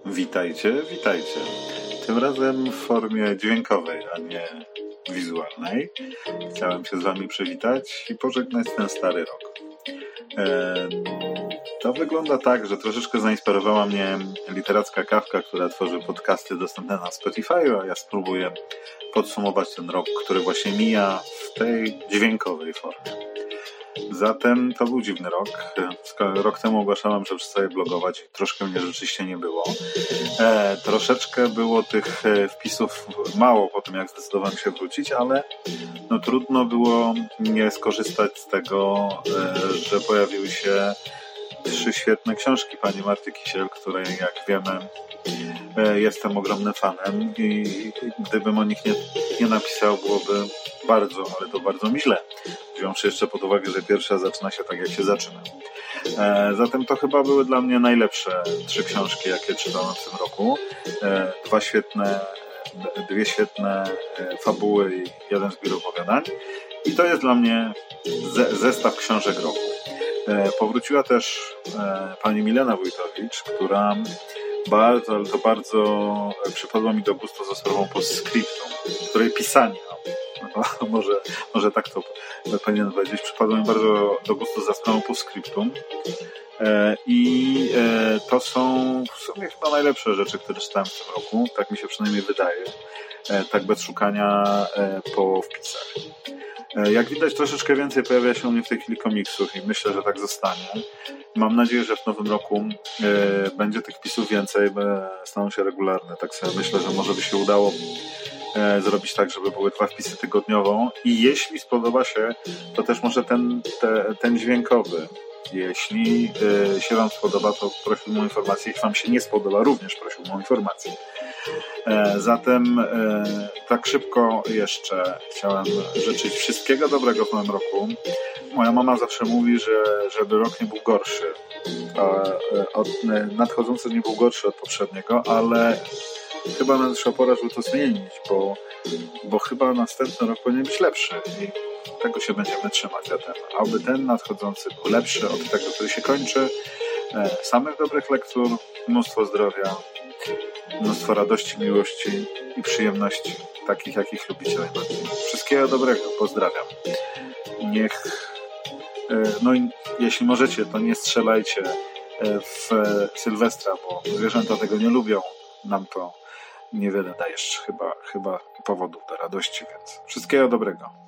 Witajcie. Tym razem w formie dźwiękowej, a nie wizualnej. Chciałem się z Wami przywitać i pożegnać ten stary rok. To wygląda tak, że troszeczkę zainspirowała mnie literacka kawka, która tworzy podcasty dostępne na Spotify, a ja spróbuję podsumować ten rok, który właśnie mija w tej dźwiękowej formie. Zatem to był dziwny rok. Rok temu ogłaszałem, że przestaję blogować. Troszkę mnie rzeczywiście nie było. Troszeczkę było tych wpisów mało po tym, jak zdecydowałem się wrócić, ale trudno było nie skorzystać z tego, że pojawiły się 3 świetne książki pani Marty Kisiel, której, jak wiemy, jestem ogromnym fanem i gdybym o nich nie napisał, byłoby bardzo, ale to bardzo mi źle. Wziąwszy jeszcze pod uwagę, że pierwsza zaczyna się tak, jak się zaczyna. Zatem to chyba były dla mnie najlepsze 3 książki, jakie czytałem w tym roku. Dwie świetne fabuły i jeden zbiór opowiadań. I to jest dla mnie zestaw książek roku. Powróciła też pani Milena Wójtowicz, która bardzo przypadła mi do gustu za sprawą postscriptum, której pisanie, może tak to powinienem powiedzieć, przypadło mi bardzo do gustu za sprawą postscriptum. I to są w sumie chyba najlepsze rzeczy, które czytałem w tym roku, tak mi się przynajmniej wydaje, tak bez szukania po wpisach. Jak widać, troszeczkę więcej pojawia się u mnie w tej chwili komiksów i myślę, że tak zostanie. Mam nadzieję, że w nowym roku będzie tych wpisów więcej, staną się regularne. Tak sobie myślę, że może by się udało zrobić tak, żeby były 2 wpisy tygodniowo. I jeśli spodoba się, to też może ten dźwiękowy. Jeśli się Wam spodoba, to prosiłbym o informację. Jeśli Wam się nie spodoba, również prosiłbym o informację. Zatem tak szybko jeszcze chciałem życzyć wszystkiego dobrego w nowym roku. Moja mama zawsze mówi, że żeby rok nie był gorszy. Nadchodzący nie był gorszy od poprzedniego, ale chyba nadeszła pora, żeby to zmienić, bo chyba następny rok powinien być lepszy i tego się będziemy trzymać. Zatem, aby ten nadchodzący był lepszy od tego, który się kończy. Samych dobrych lektur, mnóstwo zdrowia, mnóstwo radości, miłości i przyjemności, takich jakich lubicie najbardziej. Wszystkiego dobrego, pozdrawiam. Jeśli możecie, to nie strzelajcie w Sylwestra, bo zwierzęta tego nie lubią. Nam to niewiele daje chyba powodów do radości, więc wszystkiego dobrego.